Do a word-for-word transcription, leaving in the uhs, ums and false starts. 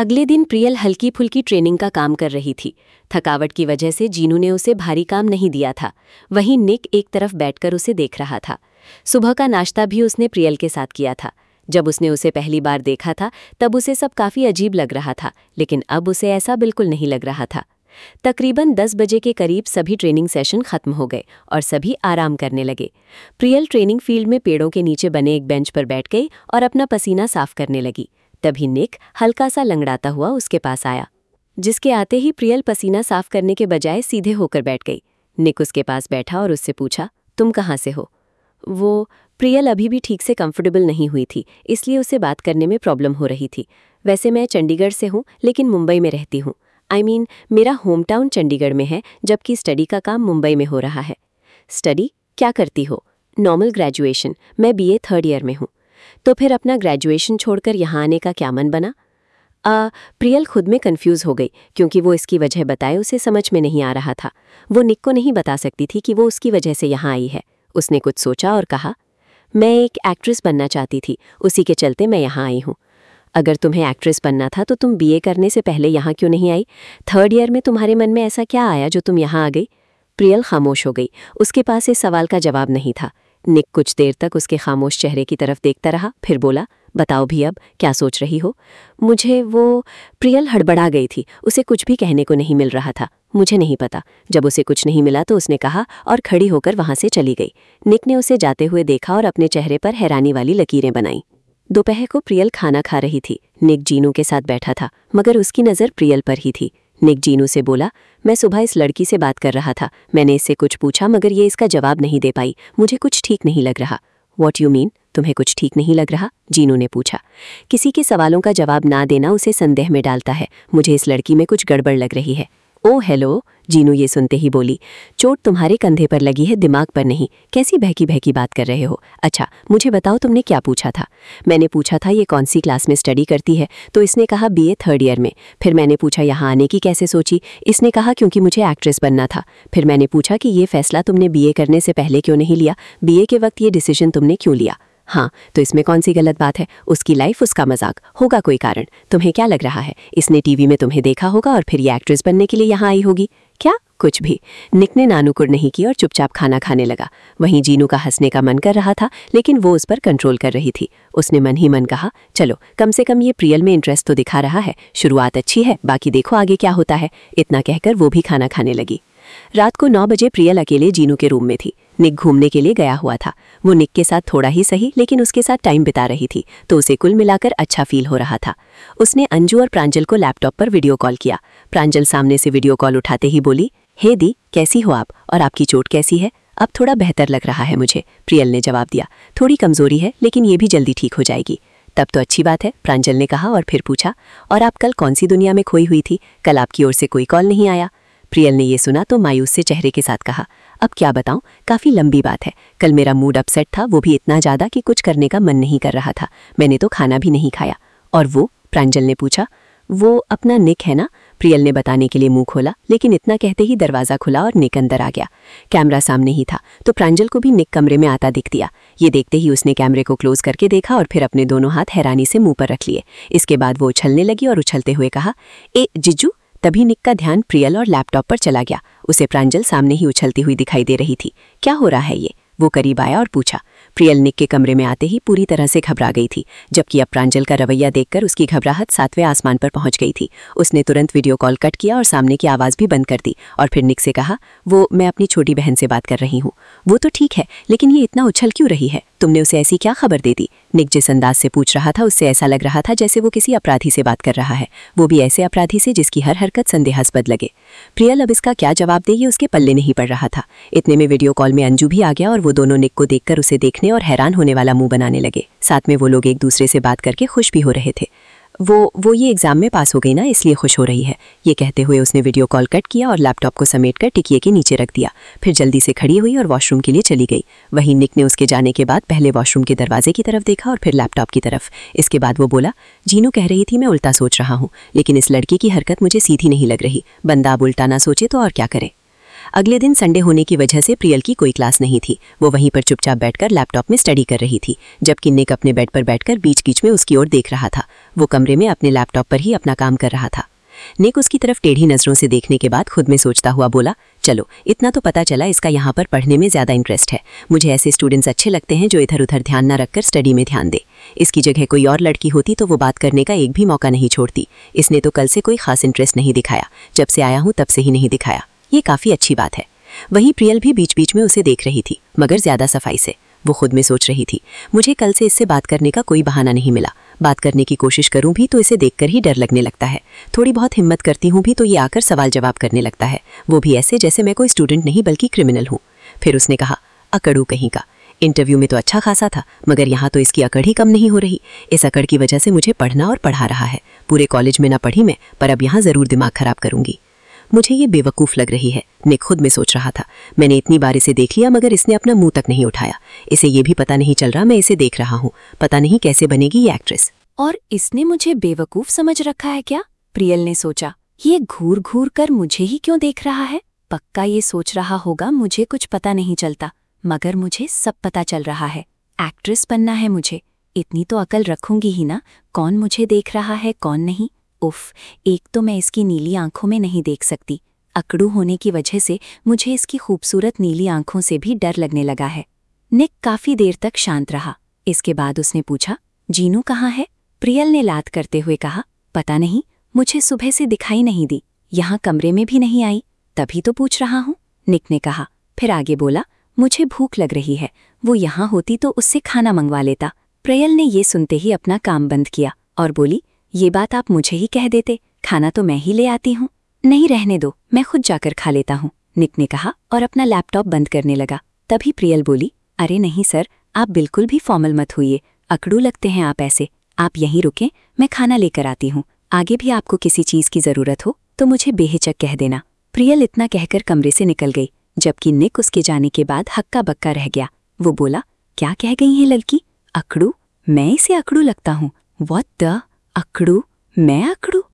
अगले दिन प्रियल हल्की फुल्की ट्रेनिंग का काम कर रही थी। थकावट की वजह से जीनू ने उसे भारी काम नहीं दिया था। वहीं निक एक तरफ बैठकर उसे देख रहा था। सुबह का नाश्ता भी उसने प्रियल के साथ किया था। जब उसने उसे पहली बार देखा था तब उसे सब काफ़ी अजीब लग रहा था, लेकिन अब उसे ऐसा बिल्कुल नहीं लग रहा था। तकरीबन दस बजे के करीब सभी ट्रेनिंग सेशन खत्म हो गए और सभी आराम करने लगे। प्रियल ट्रेनिंग फील्ड में पेड़ों के नीचे बने एक बेंच पर बैठ गई और अपना पसीना साफ करने लगी। तभी निक हल्का सा लंगड़ाता हुआ उसके पास आया, जिसके आते ही प्रियल पसीना साफ करने के बजाय सीधे होकर बैठ गई। निक उसके पास बैठा और उससे पूछा, तुम कहाँ से हो? वो प्रियल अभी भी ठीक से कंफर्टेबल नहीं हुई थी, इसलिए उसे बात करने में प्रॉब्लम हो रही थी। वैसे मैं चंडीगढ़ से हूँ, लेकिन मुंबई में रहती हूँ। आई मीन मेरा होम टाउन चंडीगढ़ में है, जबकि स्टडी का काम मुंबई में हो रहा है। स्टडी क्या करती हो? नॉर्मल ग्रेजुएशन, मैं बीए थर्ड ईयर में हूँ। तो फिर अपना ग्रेजुएशन छोड़कर यहाँ आने का क्या मन बना? आ, प्रियल खुद में कंफ्यूज हो गई, क्योंकि वो इसकी वजह बताए उसे समझ में नहीं आ रहा था। वो निक को नहीं बता सकती थी कि वो उसकी वजह से यहाँ आई है। उसने कुछ सोचा और कहा, मैं एक एक्ट्रेस बनना चाहती थी, उसी के चलते मैं यहाँ आई हूँ। अगर तुम्हें एक्ट्रेस बनना था तो तुम बीए करने से पहले यहाँ क्यों नहीं आई? थर्ड ईयर में तुम्हारे मन में ऐसा क्या आया जो तुम यहाँ आ गई? प्रियल खामोश हो गई। उसके पास इस सवाल का जवाब नहीं था। निक कुछ देर तक उसके खामोश चेहरे की तरफ देखता रहा, फिर बोला, बताओ भी अब क्या सोच रही हो? मुझे वो प्रियल हड़बड़ा गई थी। उसे कुछ भी कहने को नहीं मिल रहा था। मुझे नहीं पता। जब उसे कुछ नहीं मिला तो उसने कहा और खड़ी होकर वहां से चली गई। निक ने उसे जाते हुए देखा और अपने चेहरे पर हैरानी वाली लकीरें बनाई। दोपहर को प्रियल खाना खा रही थी। निक जीनू के साथ बैठा था, मगर उसकी नज़र प्रियल पर ही थी। निक जीनू से बोला, मैं सुबह इस लड़की से बात कर रहा था। मैंने इससे कुछ पूछा, मगर ये इसका जवाब नहीं दे पाई। मुझे कुछ ठीक नहीं लग रहा। What you mean? तुम्हें कुछ ठीक नहीं लग रहा? जीनू ने पूछा। किसी के सवालों का जवाब ना देना उसे संदेह में डालता है। मुझे इस लड़की में कुछ गड़बड़ लग रही है। ओ हेलो, जीनू ये सुनते ही बोली, चोट तुम्हारे कंधे पर लगी है, दिमाग पर नहीं। कैसी बहकी बहकी बात कर रहे हो? अच्छा मुझे बताओ, तुमने क्या पूछा था? मैंने पूछा था ये कौन सी क्लास में स्टडी करती है, तो इसने कहा बीए थर्ड ईयर में। फिर मैंने पूछा यहाँ आने की कैसे सोची? इसने कहा क्योंकि मुझे एक्ट्रेस बनना था। फिर मैंने पूछा कि ये फैसला तुमने बीए करने से पहले क्यों नहीं लिया? बीए के वक्त ये डिसीजन तुमने क्यों लिया? हाँ, तो इसमें कौन सी गलत बात है? उसकी लाइफ, उसका मजाक, होगा कोई कारण। तुम्हें क्या लग रहा है इसने टीवी में तुम्हें देखा होगा और फिर ये एक्ट्रेस बनने के लिए यहाँ आई होगी? क्या? कुछ भी। निक ने नानुकुर नहीं की और चुपचाप खाना खाने लगा। वहीं जीनू का हंसने का मन कर रहा था, लेकिन वो उस पर कंट्रोल कर रही थी। उसने मन ही मन कहा, चलो कम से कम ये प्रियल में इंटरेस्ट तो दिखा रहा है। शुरुआत अच्छी है, बाकी देखो आगे क्या होता है। इतना कहकर वो भी खाना खाने लगी। रात को नौ बजे प्रियल अकेले जीनू के रूम में थी। निक घूमने के लिए गया हुआ था। वो निक के साथ थोड़ा ही सही, लेकिन उसके साथ टाइम बिता रही थी, तो उसे कुल मिलाकर अच्छा फील हो रहा था। उसने अंजू और प्रांजल को लैपटॉप पर वीडियो कॉल किया। प्रांजल सामने से वीडियो कॉल उठाते ही बोली, हे दी, कैसी हो आप? और आपकी चोट कैसी है? अब थोड़ा बेहतर लग रहा है मुझे, प्रियल ने जवाब दिया। थोड़ी कमजोरी है, लेकिन ये भी जल्दी ठीक हो जाएगी। तब तो अच्छी बात है, प्रांजल ने कहा और फिर पूछा, और आप कल कौन सी दुनिया में खोई हुई थी? कल आपकी ओर से कोई कॉल नहीं आया। प्रियल ने ये सुना तो मायूस से चेहरे के साथ कहा, अब क्या बताऊं, काफ़ी लंबी बात है। कल मेरा मूड अपसेट था, वो भी इतना ज़्यादा कि कुछ करने का मन नहीं कर रहा था। मैंने तो खाना भी नहीं खाया। और वो? प्रांजल ने पूछा। वो अपना निक है ना? प्रियल ने बताने के लिए मुंह खोला, लेकिन इतना कहते ही दरवाज़ा खुला और निक अंदर आ गया। कैमरा सामने ही था, तो प्रांजल को भी निक कमरे में आता दिख दिया। ये देखते ही उसने कैमरे को क्लोज करके देखा और फिर अपने दोनों हाथ हैरानी से मुंह पर रख लिए। इसके बाद वो उछलने लगी और उछलते हुए कहा, ए जिज्जू। तभी निक का ध्यान प्रियल और लैपटॉप पर चला गया। उसे प्रांजल सामने ही उछलती हुई दिखाई दे रही थी। क्या हो रहा है ये? वो करीब आया और पूछा। प्रियल निक के कमरे में आते ही पूरी तरह से घबरा गई थी, जबकि अब प्रांजल का रवैया देखकर उसकी घबराहट सातवें आसमान पर पहुंच गई थी। उसने तुरंत वीडियो कॉल कट किया और सामने की आवाज़ भी बंद कर दी और फिर निक से कहा, वो मैं अपनी छोटी बहन से बात कर रही हूँ। वो तो ठीक है, लेकिन ये इतना उछल क्यों रही है? तुमने उसे ऐसी क्या खबर दे दी? निक जिस अंदाज से पूछ रहा था उससे ऐसा लग रहा था जैसे वो किसी अपराधी से बात कर रहा है, वो भी ऐसे अपराधी से जिसकी हर हरकत संदेहास्पद लगे। प्रियल अब इसका क्या जवाब दे ये उसके पल्ले नहीं पड़ रहा था। इतने में वीडियो कॉल में अंजू भी आ गया और वो दोनों निक को देखकर उसे देखने और हैरान होने वाला मुंह बनाने लगे। साथ में वो लोग एक दूसरे से बात करके खुश भी हो रहे थे। वो वो ये एग्जाम में पास हो गई ना, इसलिए खुश हो रही है। ये कहते हुए उसने वीडियो कॉल कट किया और लैपटॉप को समेटकर टिकिए के नीचे रख दिया। फिर जल्दी से खड़ी हुई और वॉशरूम के लिए चली गई। वहीं निक ने उसके जाने के बाद पहले वॉशरूम के दरवाजे की तरफ देखा और फिर लैपटॉप की तरफ। इसके बाद वो बोला, जीनू कह रही थी मैं उल्टा सोच रहा हूँ, लेकिन इस लड़की की हरकत मुझे सीधी नहीं लग रही। बंदा अब उल्टा ना सोचे तो और क्या करे। अगले दिन संडे होने की वजह से प्रियल की कोई क्लास नहीं थी। वो वहीं पर चुपचाप बैठकर लैपटॉप में स्टडी कर रही थी, जबकि निक अपने बेड पर बैठकर बीच बीच में उसकी ओर देख रहा था। वो कमरे में अपने लैपटॉप पर ही अपना काम कर रहा था। निक उसकी तरफ टेढ़ी नजरों से देखने के बाद खुद में सोचता हुआ बोला, चलो इतना तो पता चला इसका यहाँ पर पढ़ने में ज़्यादा इंटरेस्ट है। मुझे ऐसे स्टूडेंट्स अच्छे लगते हैं जो इधर उधर ध्यान न रखकर स्टडी में ध्यान दे। इसकी जगह कोई और लड़की होती तो वो बात करने का एक भी मौका नहीं छोड़ती। इसने तो कल से कोई खास इंटरेस्ट नहीं दिखाया, जब से आया हूँ तब से ही नहीं दिखाया। ये काफ़ी अच्छी बात है। वहीं प्रियल भी बीच बीच में उसे देख रही थी, मगर ज़्यादा सफाई से। वो खुद में सोच रही थी, मुझे कल से इससे बात करने का कोई बहाना नहीं मिला। बात करने की कोशिश करूं भी तो इसे देखकर ही डर लगने लगता है। थोड़ी बहुत हिम्मत करती हूं भी तो ये आकर सवाल जवाब करने लगता है, वो भी ऐसे जैसे मैं कोई स्टूडेंट नहीं बल्कि क्रिमिनल हूं। फिर उसने कहा, अकड़ू कहीं का। इंटरव्यू में तो अच्छा खासा था, मगर यहाँ तो इसकी अकड़ ही कम नहीं हो रही। इस अकड़ की वजह से मुझे पढ़ना और पढ़ा रहा है। पूरे कॉलेज में ना पढ़ी मैं, पर अब यहाँ ज़रूर दिमाग खराब करूंगी। मुझे ये बेवकूफ़ लग रही है, निक खुद में सोच रहा था। मैंने इतनी बार इसे देख लिया मगर इसने अपना मुंह तक नहीं उठाया। इसे ये भी पता नहीं चल रहा मैं इसे देख रहा हूँ। पता नहीं कैसे बनेगी ये एक्ट्रेस। और इसने मुझे बेवकूफ़ समझ रखा है क्या? प्रियल ने सोचा। ये घूर घूर कर मुझे ही क्यों देख रहा है? पक्का ये सोच रहा होगा मुझे कुछ पता नहीं चलता, मगर मुझे सब पता चल रहा है। एक्ट्रेस बनना है मुझे, इतनी तो अकल रखूंगी ही ना, कौन मुझे देख रहा है कौन नहीं। उफ, एक तो मैं इसकी नीली आंखों में नहीं देख सकती। अकड़ू होने की वजह से मुझे इसकी खूबसूरत नीली आंखों से भी डर लगने लगा है। निक काफी देर तक शांत रहा। इसके बाद उसने पूछा, जीनू कहाँ है? प्रियल ने लात करते हुए कहा, पता नहीं, मुझे सुबह से दिखाई नहीं दी। यहाँ कमरे में भी नहीं आई, तभी तो पूछ रहा हूँ। निक ने कहा, फिर आगे बोला, मुझे भूख लग रही है, वो यहाँ होती तो उससे खाना मंगवा लेता। प्रियल ने ये सुनते ही अपना काम बंद किया और बोली, ये बात आप मुझे ही कह देते, खाना तो मैं ही ले आती हूँ। नहीं, रहने दो, मैं खुद जाकर खा लेता हूँ, निक ने कहा और अपना लैपटॉप बंद करने लगा। तभी प्रियल बोली, अरे नहीं सर, आप बिल्कुल भी फॉर्मल मत होइए, अकड़ू लगते हैं आप ऐसे। आप यहीं रुकें, मैं खाना लेकर आती हूँ। आगे भी आपको किसी चीज़ की ज़रूरत हो तो मुझे बेहिचक कह देना। प्रियल इतना कहकर कमरे से निकल गई, जबकि निक उसके जाने के बाद हक्का बक्का रह गया। वो बोला, क्या कह गई है लड़की? अकड़ू? मैं इसे अकड़ू लगता हूँ? What the? अकड़ू? मैं अकड़ू?